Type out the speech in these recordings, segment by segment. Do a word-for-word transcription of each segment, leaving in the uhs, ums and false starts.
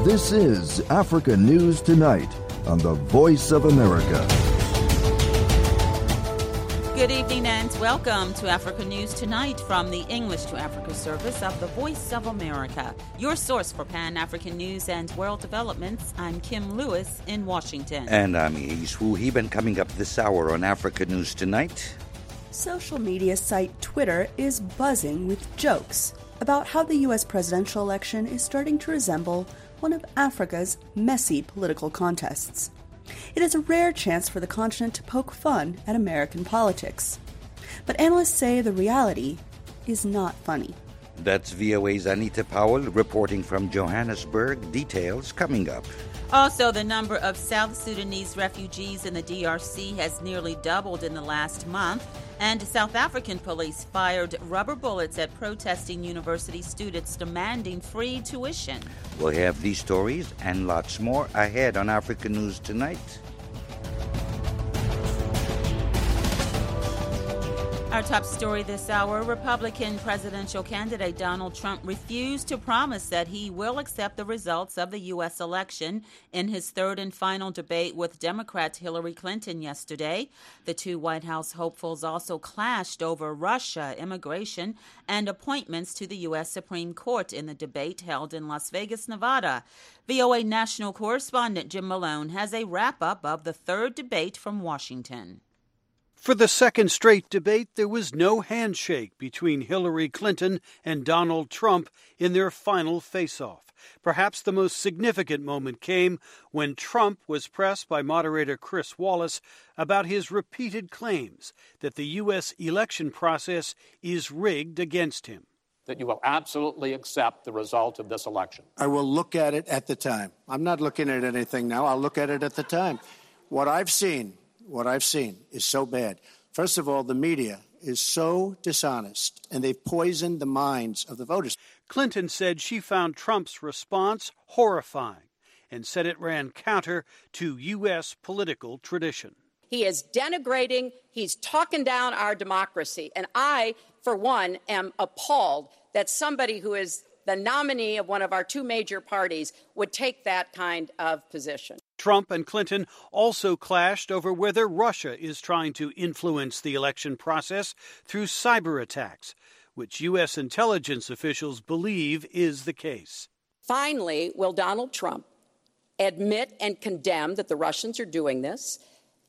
This is Africa News Tonight on the Voice of America. Good evening and welcome to Africa News Tonight from the English to Africa service of the Voice of America. Your source for Pan-African news and world developments. I'm Kim Lewis in Washington. And I'm Yves Wu Heben. Coming up this hour on Africa News Tonight. Social media site Twitter is buzzing with jokes about how the U S presidential election is starting to resemble one of Africa's messy political contests. It is a rare chance for the continent to poke fun at American politics. But analysts say the reality is not funny. That's V O A's Anita Powell reporting from Johannesburg. Details coming up. Also, the number of South Sudanese refugees in the D R C has nearly doubled in the last month, and South African police fired rubber bullets at protesting university students demanding free tuition. We'll have these stories and lots more ahead on Africa News Tonight. Our top story this hour, Republican presidential candidate Donald Trump refused to promise that he will accept the results of the U S election in his third and final debate with Democrat Hillary Clinton yesterday. The two White House hopefuls also clashed over Russia, immigration, and appointments to the U S Supreme Court in the debate held in Las Vegas, Nevada. V O A national correspondent Jim Malone has a wrap-up of the third debate from Washington. For the second straight debate, there was no handshake between Hillary Clinton and Donald Trump in their final face-off. Perhaps the most significant moment came when Trump was pressed by moderator Chris Wallace about his repeated claims that the U S election process is rigged against him. That you will absolutely accept the result of this election. I will look at it at the time. I'm not looking at anything now. I'll look at it at the time. What I've seen... What I've seen is so bad. First of all, the media is so dishonest, and they've poisoned the minds of the voters. Clinton said she found Trump's response horrifying and said it ran counter to U S political tradition. He is denigrating, he's talking down our democracy, and I, for one, am appalled that somebody who is the nominee of one of our two major parties would take that kind of position. Trump and Clinton also clashed over whether Russia is trying to influence the election process through cyber attacks, which U S intelligence officials believe is the case. Finally, will Donald Trump admit and condemn that the Russians are doing this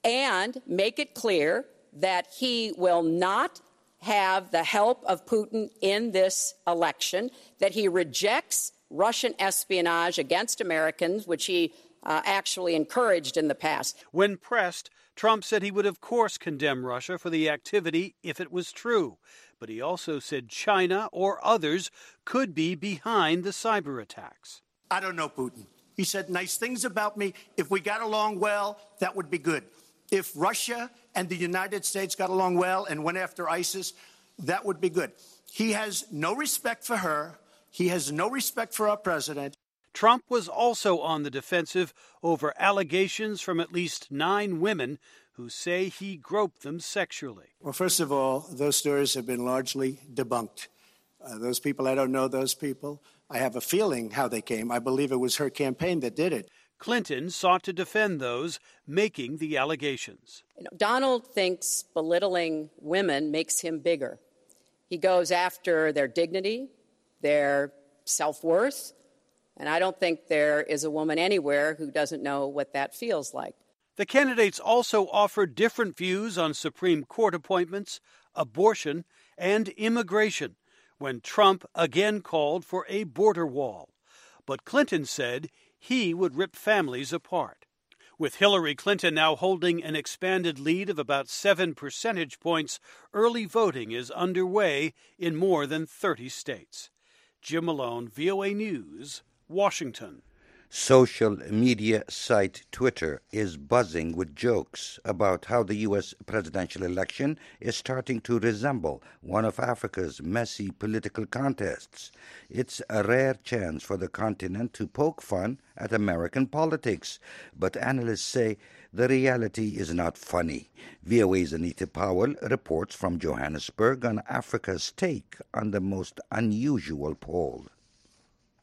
and make it clear that he will not have the help of Putin in this election, that he rejects Russian espionage against Americans, which he Uh, actually encouraged in the past. When pressed, Trump said he would of course condemn Russia for the activity if it was true. But he also said China or others could be behind the cyber attacks. I don't know Putin. He said nice things about me. If we got along well, that would be good. If Russia and the United States got along well and went after ISIS, that would be good. He has no respect for her. He has no respect for our president. Trump was also on the defensive over allegations from at least nine women who say he groped them sexually. Well, first of all, those stories have been largely debunked. Uh, those people, I don't know those people. I have a feeling how they came. I believe it was her campaign that did it. Clinton sought to defend those making the allegations. You know, Donald thinks belittling women makes him bigger. He goes after their dignity, their self-worth, and I don't think there is a woman anywhere who doesn't know what that feels like. The candidates also offered different views on Supreme Court appointments, abortion, and immigration, when Trump again called for a border wall. But Clinton said he would rip families apart. With Hillary Clinton now holding an expanded lead of about seven percentage points, early voting is underway in more than thirty states. Jim Malone, V O A News, Washington. Social media site Twitter is buzzing with jokes about how the U S presidential election is starting to resemble one of Africa's messy political contests. It's a rare chance for the continent to poke fun at American politics, but analysts say the reality is not funny. V O A's Anita Powell reports from Johannesburg on Africa's take on the most unusual poll.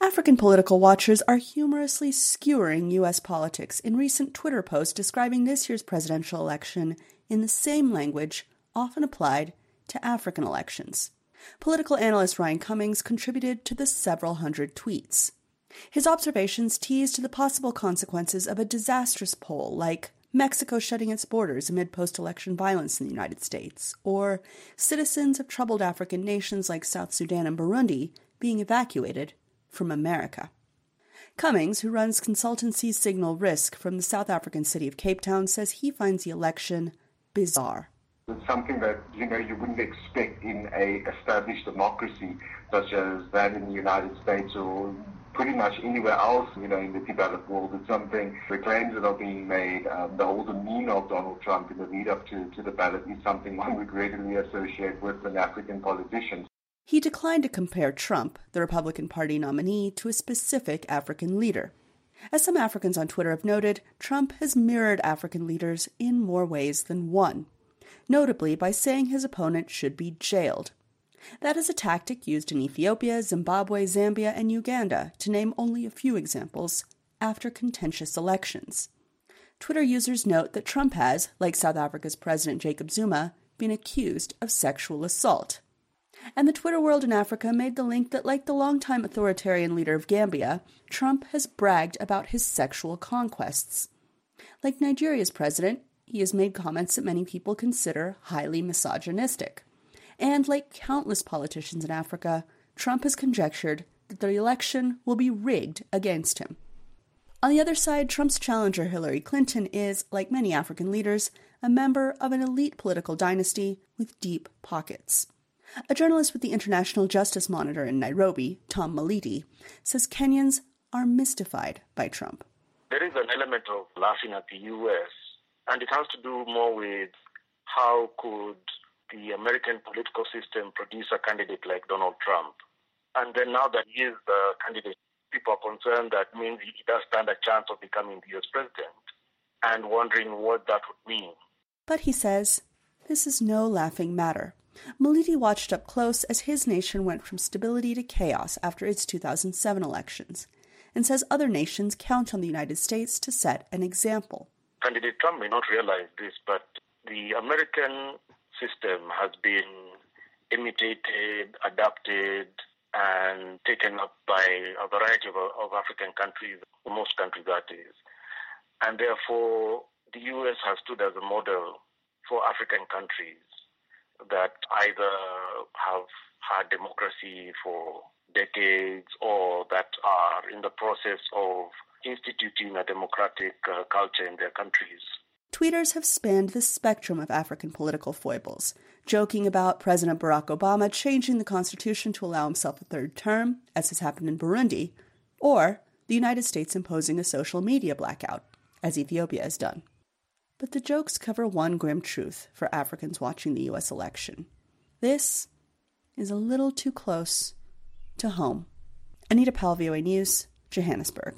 African political watchers are humorously skewering U S politics in recent Twitter posts describing this year's presidential election in the same language often applied to African elections. Political analyst Ryan Cummings contributed to the several hundred tweets. His observations teased the possible consequences of a disastrous poll like Mexico shutting its borders amid post-election violence in the United States, or citizens of troubled African nations like South Sudan and Burundi being evacuated from America. Cummings, who runs consultancy Signal Risk from the South African city of Cape Town, says he finds the election bizarre. It's something that, you know, you wouldn't expect in a established democracy such as that in the United States or pretty much anywhere else, you know, in the developed world. It's something, the claims that are being made, um, the whole demeanor of Donald Trump in the lead-up to, to the ballot is something one would readily associate with an African politician. He declined to compare Trump, the Republican Party nominee, to a specific African leader. As some Africans on Twitter have noted, Trump has mirrored African leaders in more ways than one, notably by saying his opponent should be jailed. That is a tactic used in Ethiopia, Zimbabwe, Zambia, and Uganda, to name only a few examples, after contentious elections. Twitter users note that Trump has, like South Africa's President Jacob Zuma, been accused of sexual assault. And the Twitter world in Africa made the link that, like the longtime authoritarian leader of Gambia, Trump has bragged about his sexual conquests. Like Nigeria's president, he has made comments that many people consider highly misogynistic. And like countless politicians in Africa, Trump has conjectured that the election will be rigged against him. On the other side, Trump's challenger Hillary Clinton is, like many African leaders, a member of an elite political dynasty with deep pockets. A journalist with the International Justice Monitor in Nairobi, Tom Maliti, says Kenyans are mystified by Trump. There is an element of laughing at the U S, and it has to do more with how could the American political system produce a candidate like Donald Trump. And then now that he is the candidate, people are concerned that means he does stand a chance of becoming the U S president, and wondering what that would mean. But he says, this is no laughing matter. Maliti watched up close as his nation went from stability to chaos after its two thousand seven elections, and says other nations count on the United States to set an example. Candidate Trump may not realize this, but the American system has been imitated, adapted, and taken up by a variety of, of African countries, most countries that is. And therefore, the U S has stood as a model for African countries that either have had democracy for decades or that are in the process of instituting a democratic uh, culture in their countries. Tweeters have spanned the spectrum of African political foibles, joking about President Barack Obama changing the constitution to allow himself a third term, as has happened in Burundi, or the United States imposing a social media blackout, as Ethiopia has done. But the jokes cover one grim truth for Africans watching the U S election. This is a little too close to home. Anita Powell, V O A News, Johannesburg.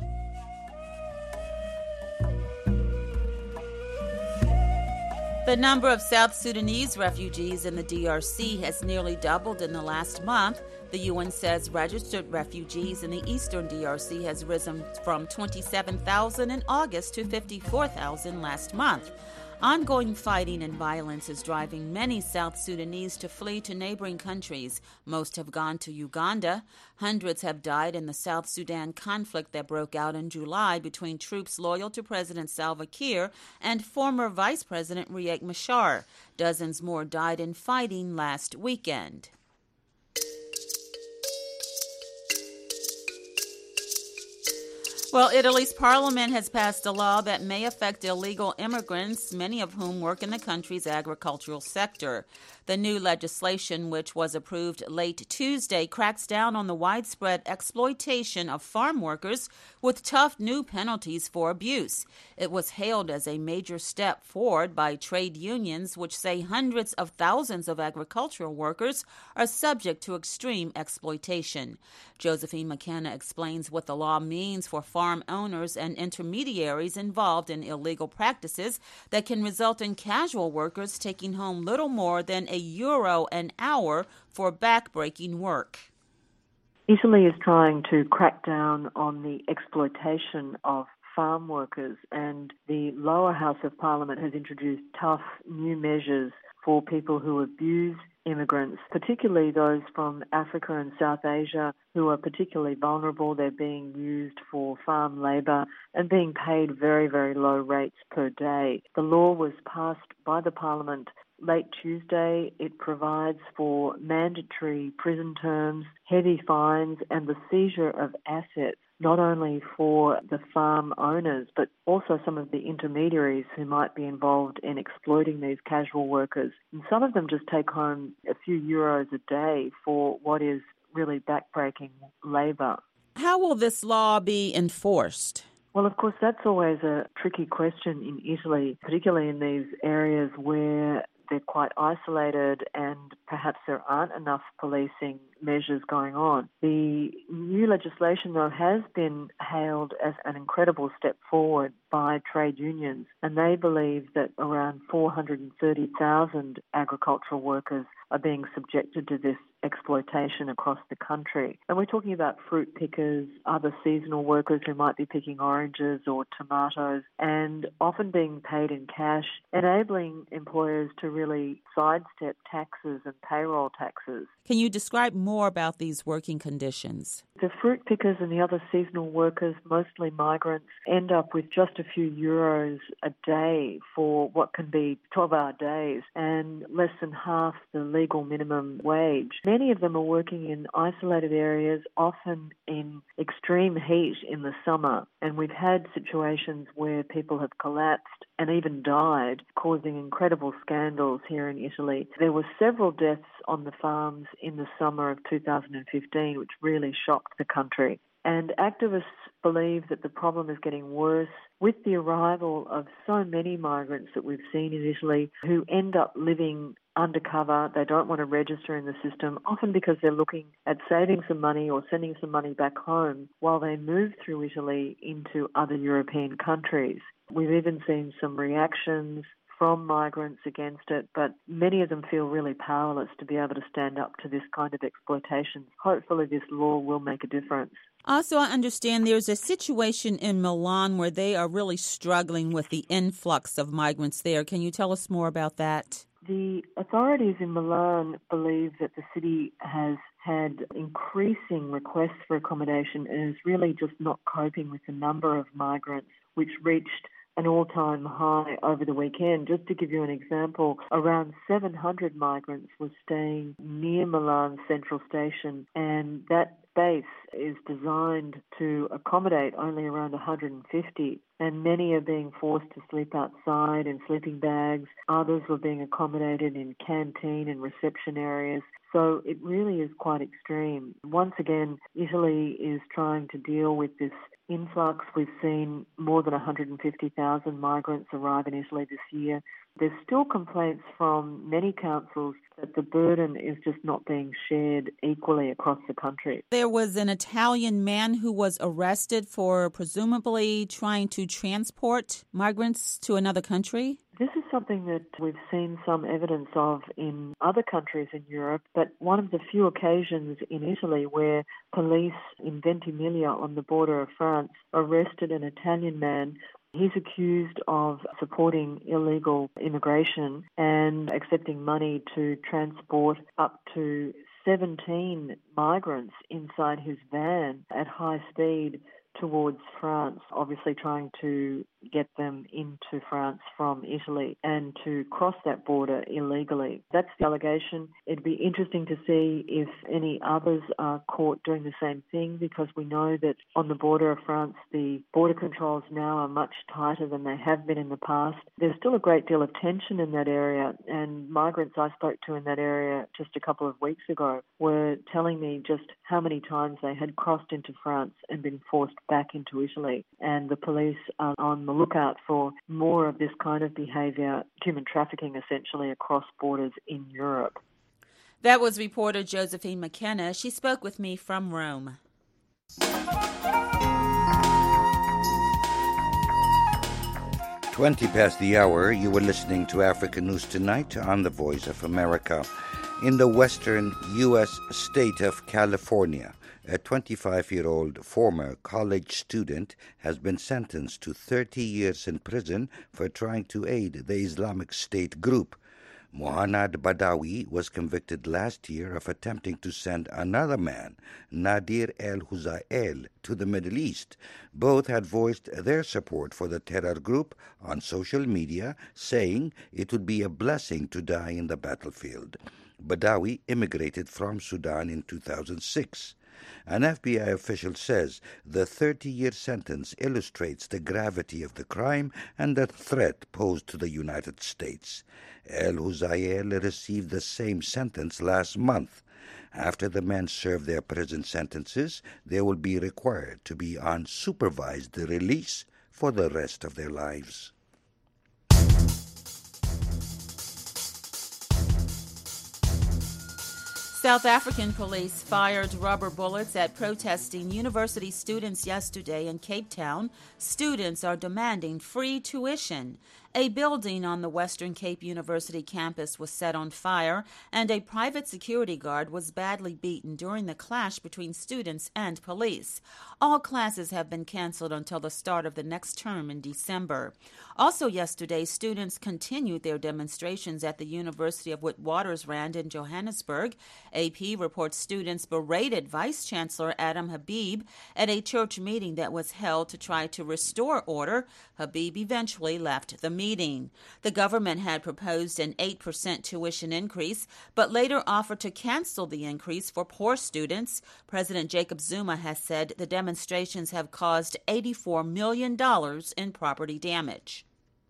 The number of South Sudanese refugees in the D R C has nearly doubled in the last month. The U N says registered refugees in the eastern D R C has risen from twenty-seven thousand in August to fifty-four thousand last month. Ongoing fighting and violence is driving many South Sudanese to flee to neighboring countries. Most have gone to Uganda. Hundreds have died in the South Sudan conflict that broke out in July between troops loyal to President Salva Kiir and former Vice President Riek Machar. Dozens more died in fighting last weekend. Well, Italy's parliament has passed a law that may affect illegal immigrants, many of whom work in the country's agricultural sector. The new legislation, which was approved late Tuesday, cracks down on the widespread exploitation of farm workers with tough new penalties for abuse. It was hailed as a major step forward by trade unions, which say hundreds of thousands of agricultural workers are subject to extreme exploitation. Josephine McKenna explains what the law means for farm owners and intermediaries involved in illegal practices that can result in casual workers taking home little more than a euro an hour for backbreaking work. Italy is trying to crack down on the exploitation of farm workers, and the lower house of parliament has introduced tough new measures for people who abuse immigrants, particularly those from Africa and South Asia who are particularly vulnerable. They're being used for farm labour and being paid very, very low rates per day. The law was passed by the Parliament late Tuesday. It provides for mandatory prison terms, heavy fines, and the seizure of assets, not only for the farm owners, but also some of the intermediaries who might be involved in exploiting these casual workers. And some of them just take home a few euros a day for what is really backbreaking labour. How will this law be enforced? Well, of course, that's always a tricky question in Italy, particularly in these areas where they're quite isolated and perhaps there aren't enough policing measures going on. The new legislation, though, has been hailed as an incredible step forward by trade unions, and they believe that around four hundred thirty thousand agricultural workers are being subjected to this exploitation across the country. And we're talking about fruit pickers, other seasonal workers who might be picking oranges or tomatoes, and often being paid in cash, enabling employers to really sidestep taxes and payroll taxes. Can you describe more about these working conditions? The fruit pickers and the other seasonal workers, mostly migrants, end up with just a few euros a day for what can be twelve-hour days and less than half the legal minimum wage. Many of them are working in isolated areas, often in extreme heat in the summer, and we've had situations where people have collapsed and even died, causing incredible scandals here in Italy. There were several deaths on the farms in the summer of two thousand fifteen, which really shocked the country. And activists believe that the problem is getting worse with the arrival of so many migrants that we've seen in Italy who end up living undercover. They don't want to register in the system, often because they're looking at saving some money or sending some money back home while they move through Italy into other European countries. We've even seen some reactions from migrants against it, but many of them feel really powerless to be able to stand up to this kind of exploitation. Hopefully this law will make a difference. Also, I understand there's a situation in Milan where they are really struggling with the influx of migrants there. Can you tell us more about that? The authorities in Milan believe that the city has had increasing requests for accommodation and is really just not coping with the number of migrants, which reached an all-time high over the weekend. Just to give you an example, around seven hundred migrants were staying near Milan Central Station, and that space is designed to accommodate only around one hundred fifty, and many are being forced to sleep outside in sleeping bags. Others were being accommodated in canteen and reception areas. So it really is quite extreme. Once again, Italy is trying to deal with this influx. We've seen more than one hundred fifty thousand migrants arrive in Italy this year. There's still complaints from many councils that the burden is just not being shared equally across the country. There was an Italian man who was arrested for presumably trying to transport migrants to another country. This is something that we've seen some evidence of in other countries in Europe, but one of the few occasions in Italy where police in Ventimiglia on the border of France arrested an Italian man. He's accused of supporting illegal immigration and accepting money to transport up to seventeen migrants inside his van at high speed towards France, obviously trying to get them into France from Italy and to cross that border illegally. That's the allegation. It'd be interesting to see if any others are caught doing the same thing, because we know that on the border of France, the border controls now are much tighter than they have been in the past. There's still a great deal of tension in that area, and migrants I spoke to in that area just a couple of weeks ago were telling me just how many times they had crossed into France and been forced back into Italy. And the police are on the lookout for more of this kind of behaviour, human trafficking essentially, across borders in Europe. That was reporter Josephine McKenna. She spoke with me from Rome. Twenty past the hour, you were listening to Africa News Tonight on the Voice of America. In the western U S state of California, A twenty-five-year-old former college student has been sentenced to thirty years in prison for trying to aid the Islamic State group. Muhannad Badawi was convicted last year of attempting to send another man, Nadir El-Huzail, to the Middle East. Both had voiced their support for the terror group on social media, saying it would be a blessing to die in the battlefield. Badawi immigrated from Sudan in two thousand six. An F B I official says the thirty-year sentence illustrates the gravity of the crime and the threat posed to the United States. El-Huzail received the same sentence last month. After the men serve their prison sentences, they will be required to be on supervised release for the rest of their lives. South African police fired rubber bullets at protesting university students yesterday in Cape Town. Students are demanding free tuition. A building on the Western Cape University campus was set on fire, and a private security guard was badly beaten during the clash between students and police. All classes have been canceled until the start of the next term in December. Also yesterday, students continued their demonstrations at the University of Witwatersrand in Johannesburg. A P reports students berated Vice Chancellor Adam Habib at a church meeting that was held to try to restore order. Habib eventually left the meeting. The government had proposed an eight percent tuition increase, but later offered to cancel the increase for poor students. President Jacob Zuma has said the demonstrations have caused eighty-four million dollars in property damage.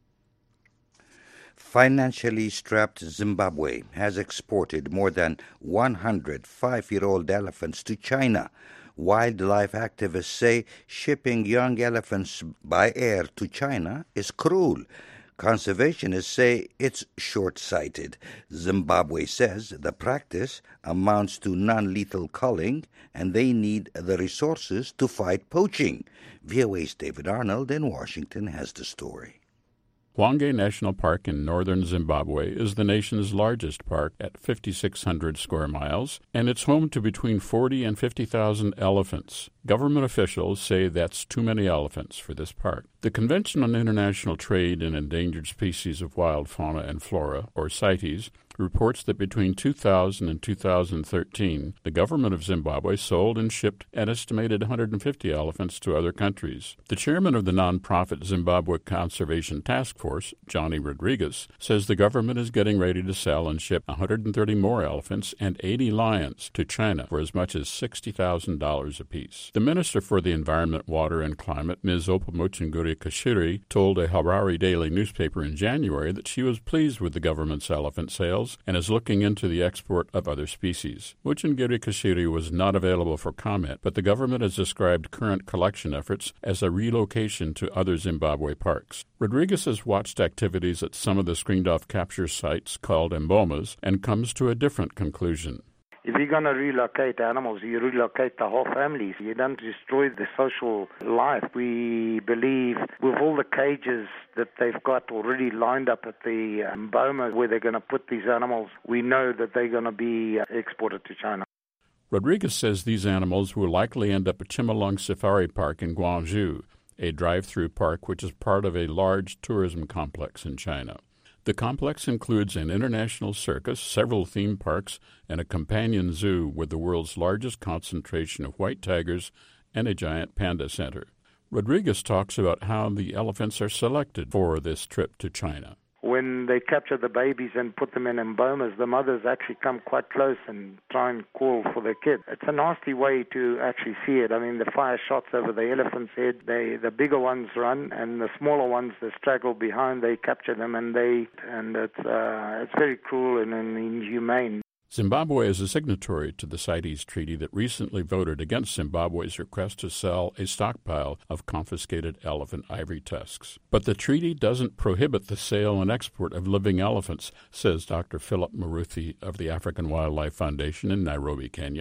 Financially strapped Zimbabwe has exported more than one hundred five-year-old elephants to China. Wildlife activists say shipping young elephants by air to China is cruel. Conservationists say it's short-sighted. Zimbabwe says the practice amounts to non-lethal culling, and they need the resources to fight poaching. V O A's David Arnold in Washington has the story. Hwange National Park in northern Zimbabwe is the nation's largest park at five thousand six hundred square miles, and it's home to between forty and fifty thousand elephants. Government officials say that's too many elephants for this park. The Convention on International Trade in Endangered Species of Wild Fauna and Flora, or CITES, reports that between two thousand and two thousand thirteen, the government of Zimbabwe sold and shipped an estimated one hundred fifty elephants to other countries. The chairman of the nonprofit Zimbabwe Conservation Task Force, Johnny Rodriguez, says the government is getting ready to sell and ship one hundred thirty more elephants and eighty lions to China for as much as sixty thousand dollars apiece. The Minister for the Environment, Water, and Climate, Miz Opumuchinguri Kashiri, told a Harare Daily newspaper in January that she was pleased with the government's elephant sales and is looking into the export of other species. Muchingiri Kashiri was not available for comment, but the government has described current collection efforts as a relocation to other Zimbabwe parks. Rodriguez has watched activities at some of the screened-off capture sites called embomas and comes to a different conclusion. If you're going to relocate animals, you relocate the whole families. You don't destroy the social life. We believe with all the cages that they've got already lined up at the um, boma where they're going to put these animals, we know that they're going to be uh, exported to China. Rodriguez says these animals will likely end up at Chimelong Safari Park in Gwangju, a drive-through park which is part of a large tourism complex in China. The complex includes an international circus, several theme parks, and a companion zoo with the world's largest concentration of white tigers and a giant panda center. Rodriguez talks about how the elephants are selected for this trip to China. When they capture the babies and put them in embomas, the mothers actually come quite close and try and call for their kid. It's a nasty way to actually see it. I mean, the fire shots over the elephant's head, they, the bigger ones run, and the smaller ones, they straggle behind, they capture them, and they and it's uh, it's very cruel and, and inhumane. Zimbabwe is a signatory to the CITES treaty that recently voted against Zimbabwe's request to sell a stockpile of confiscated elephant ivory tusks. But the treaty doesn't prohibit the sale and export of living elephants, says Doctor Philip Maruthi of the African Wildlife Foundation in Nairobi, Kenya.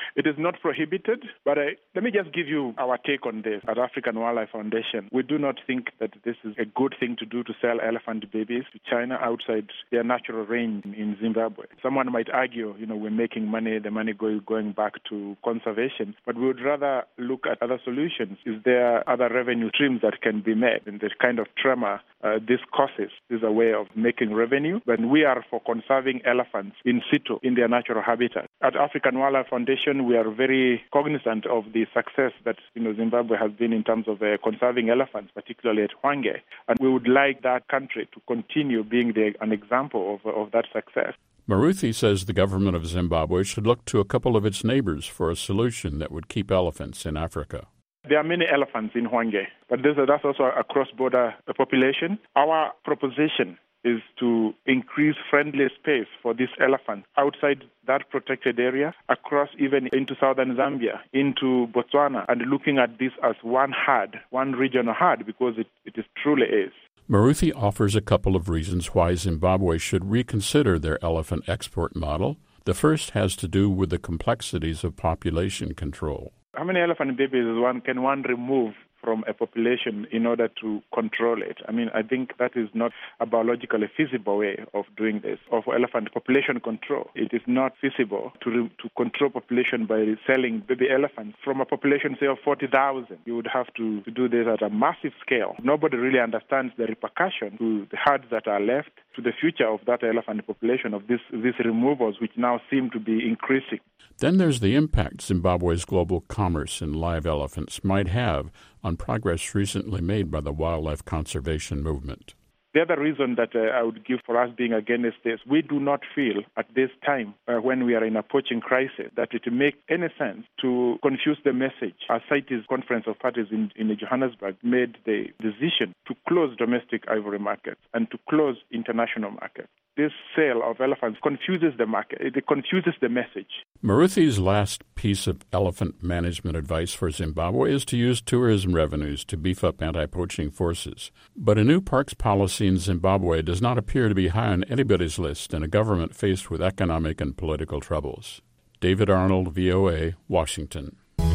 It is not prohibited, but I, let me just give you our take on this. At African Wildlife Foundation, we do not think that this is a good thing to do to sell elephant babies to China outside their natural range in Zimbabwe. Someone might argue, you know, we're making money, the money go, going back to conservation, but we would rather look at other solutions. Is there other revenue streams that can be made? And the kind of tremor uh, this causes is a way of making revenue, but we are for conserving elephants in situ in their natural habitat. At African Wildlife Foundation, we are very cognizant of the success that you know Zimbabwe has been in terms of uh, conserving elephants, particularly at Hwange, and we would like that country to continue being the, an example of, of that success. Maruthi says the government of Zimbabwe should look to a couple of its neighbors for a solution that would keep elephants in Africa. There are many elephants in Hwange, but this, that's also a cross-border population. Our proposition is to increase friendly space for these elephants outside that protected area, across even into southern Zambia, into Botswana, and looking at this as one herd, one regional herd, because it, it is truly is. Maruthi offers a couple of reasons why Zimbabwe should reconsider their elephant export model. The first has to do with the complexities of population control. How many elephant babies one can one remove from a population in order to control it? I mean, I think that is not a biologically feasible way of doing this, of elephant population control. It is not feasible to re- to control population by selling baby elephants from a population, say, of forty thousand. You would have to, to do this at a massive scale. Nobody really understands the repercussion to the herds that are left, to the future of that elephant population, of this, these removals, which now seem to be increasing. Then there's the impact Zimbabwe's global commerce in live elephants might have on progress recently made by the wildlife conservation movement. The other reason that uh, I would give for us being against this, we do not feel at this time uh, when we are in a poaching crisis that it makes any sense to confuse the message. Our CITES Conference of Parties in, in Johannesburg made the decision to close domestic ivory markets and to close international markets. This sale of elephants confuses the market. It confuses the message. Maruthi's last piece of elephant management advice for Zimbabwe is to use tourism revenues to beef up anti-poaching forces. But a new parks policy in Zimbabwe does not appear to be high on anybody's list in a government faced with economic and political troubles. David Arnold, V O A, Washington.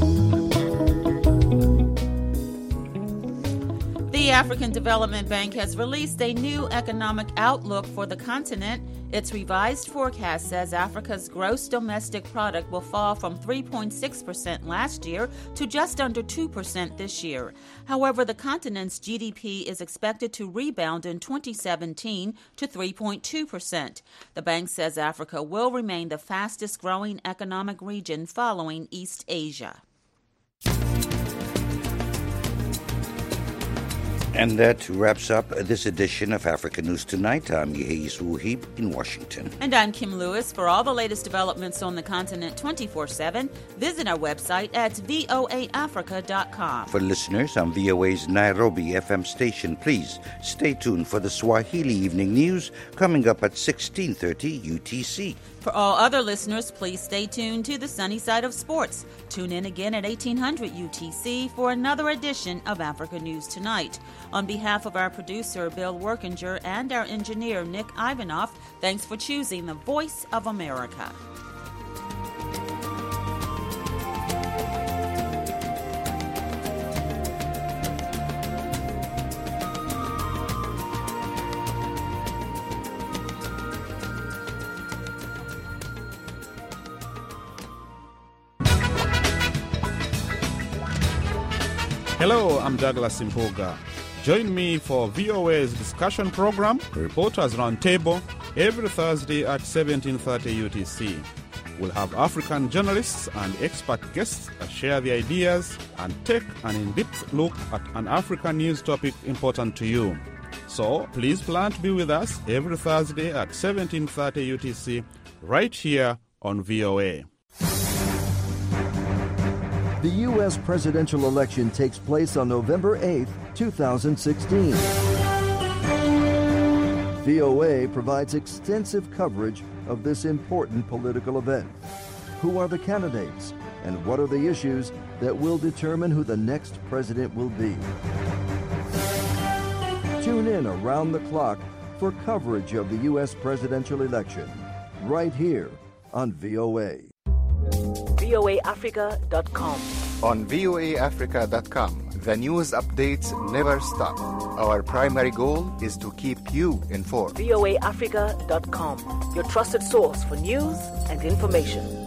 The African Development Bank has released a new economic outlook for the continent. Its revised forecast says Africa's gross domestic product will fall from three point six percent last year to just under two percent this year. However, the continent's G D P is expected to rebound in twenty seventeen to three point two percent. The bank says Africa will remain the fastest growing economic region following East Asia. And that wraps up this edition of Africa News Tonight. I'm Yehis Wuhib in Washington. And I'm Kim Lewis. For all the latest developments on the continent twenty-four seven, visit our website at voa africa dot com. For listeners on V O A's Nairobi F M station, please stay tuned for the Swahili Evening News coming up at sixteen thirty U T C. For all other listeners, please stay tuned to the Sunny Side of Sports. Tune in again at eighteen hundred U T C for another edition of Africa News Tonight. On behalf of our producer, Bill Workinger, and our engineer, Nick Ivanoff, thanks for choosing the Voice of America. Hello, I'm Douglas Impoga. Join me for V O A's discussion program, Reporters Roundtable, every Thursday at seventeen thirty U T C. We'll have African journalists and expert guests share their ideas and take an in-depth look at an African news topic important to you. So please plan to be with us every Thursday at seventeen thirty U T C, right here on V O A. The U S presidential election takes place on November eighth, two thousand sixteen. V O A provides extensive coverage of this important political event. Who are the candidates, and what are the issues that will determine who the next president will be? Tune in around the clock for coverage of the U S presidential election, right here on V O A. V O A Africa dot com. On V O A Africa dot com, the news updates never stop. Our primary goal is to keep you informed. V O A Africa dot com, your trusted source for news and information.